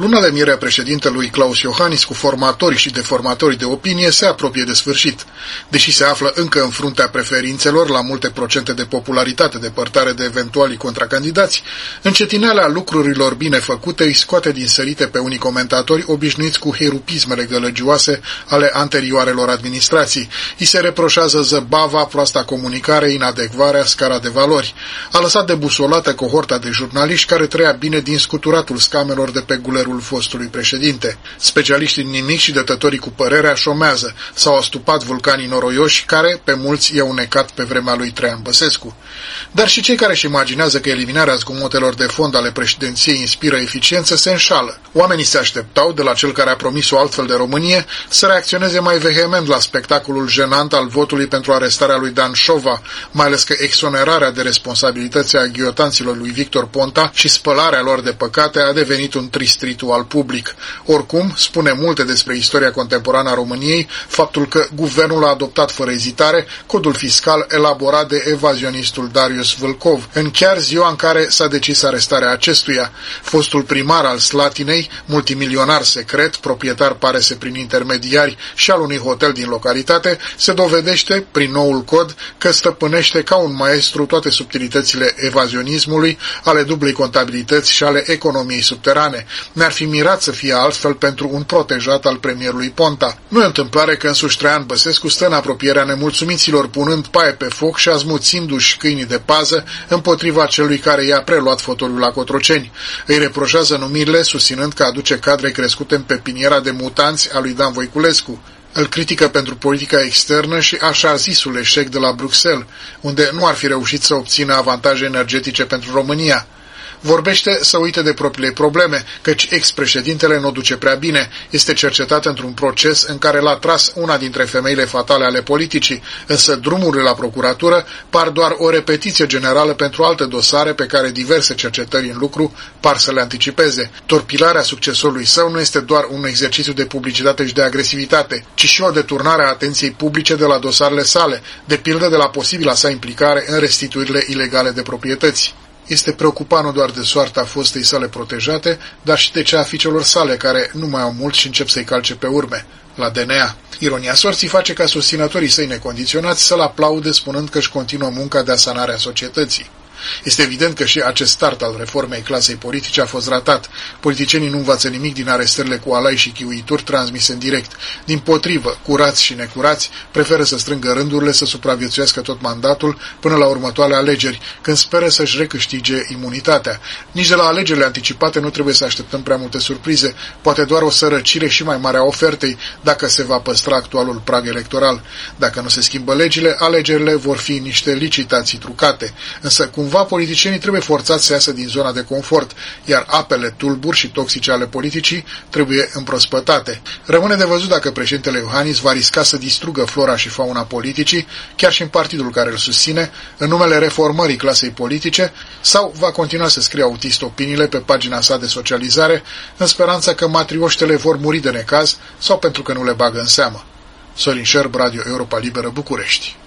Luna de miere a președintelui Klaus Iohannis cu formatorii și deformatorii de opinie se apropie de sfârșit. Deși se află încă în fruntea preferințelor la multe procente de popularitate depărtare de eventualii contracandidați, încetineala lucrurilor bine făcute îi scoate din sărite pe unii comentatori obișnuiți cu herupismele gălăgioase ale anterioarelor administrații. Îi se reproșează zăbava, proasta comunicare, inadecvarea, scara de valori. A lăsat debusolată cohorta de jurnaliști care trăia bine din scuturatul scamelor de pe gulerul fostului președinte. Specialiștii în nimic și dătătorii cu părerea șomează. S-au astupat vulcanii noroioși care, pe mulți, i-au necat pe vremea lui Traian Băsescu. Dar și cei care își imaginează că eliminarea zgomotelor de fond ale președinției inspiră eficiență se înșală. Oamenii se așteptau, de la cel care a promis o altfel de Românie, să reacționeze mai vehement la spectacolul jenant al votului pentru arestarea lui Dan Șova, mai ales că exonerarea de responsabilități a ghiotanților lui Victor Ponta și spălarea lor de păcate a devenit un trist ritual public. Oricum, spune multe despre istoria contemporană a României faptul că guvernul a adoptat fără ezitare codul fiscal elaborat de evazionistul Darius Vâlcov, în chiar ziua în care s-a decis arestarea acestuia. Fostul primar al Slatinei, multimilionar secret, proprietar parese prin intermediari și al unui hotel din localitate, se dovedește, prin noul cod, că stăpânește ca un maestru toate subtilitățile evazionismului, ale dublei contabilități și ale economiei subterane. Ne-ar fi mirat să fie altfel pentru un protejat al premierului Ponta. Nu e întâmplare că însuși Traian Băsescu stă în apropierea nemulțumiților, punând paie pe foc și azmuțindu-și câinii de pază împotriva celui care i-a preluat fotoliul la Cotroceni. Îi reproșează numirile, susținând că aduce cadre crescute în pepiniera de mutanți a lui Dan Voiculescu. Îl critică pentru politica externă și așa zisul eșec de la Bruxelles, unde nu ar fi reușit să obțină avantaje energetice pentru România. Vorbește să uite de propriile probleme, căci ex-președintele nu o duce prea bine. Este cercetat într-un proces în care l-a tras una dintre femeile fatale ale politicii, însă drumurile la procuratură par doar o repetiție generală pentru alte dosare pe care diverse cercetări în lucru par să le anticipeze. Torpilarea succesorului său nu este doar un exercițiu de publicitate și de agresivitate, ci și o deturnare a atenției publice de la dosarele sale, de pildă de la posibila sa implicare în restituirile ilegale de proprietăți. Este preocupat nu doar de soarta fostei sale protejate, dar și de cea a fiicelor sale, care nu mai au mult și încep să-i calce pe urme, la DNA. Ironia sorții face ca susținătorii săi necondiționați să-l aplaude spunând că își continuă munca de asanare a societății. Este evident că și acest start al reformei clasei politice a fost ratat. Politicienii nu învață nimic din arestările cu alai și chiuituri transmise în direct. Dimpotrivă, curați și necurați preferă să strângă rândurile, să supraviețuiască tot mandatul până la următoarele alegeri, când speră să-și recâștige imunitatea. Nici de la alegerile anticipate nu trebuie să așteptăm prea multe surprize, poate doar o sărăcire și mai mare a ofertei, dacă se va păstra actualul prag electoral. Dacă nu se schimbă legile, alegerile vor fi niște licitații trucate. Însă, cumva, politicienii trebuie forțați să iasă din zona de confort, iar apele tulburi și toxice ale politicii trebuie împrospătate. Rămâne de văzut dacă președintele Iohannis va risca să distrugă flora și fauna politicii, chiar și în partidul care îl susține, în numele reformării clasei politice, sau va continua să scrie autist opiniile pe pagina sa de socializare, în speranța că matrioștele vor muri de necaz sau pentru că nu le bagă în seamă. Sorin Șerb, Radio Europa Liberă, București.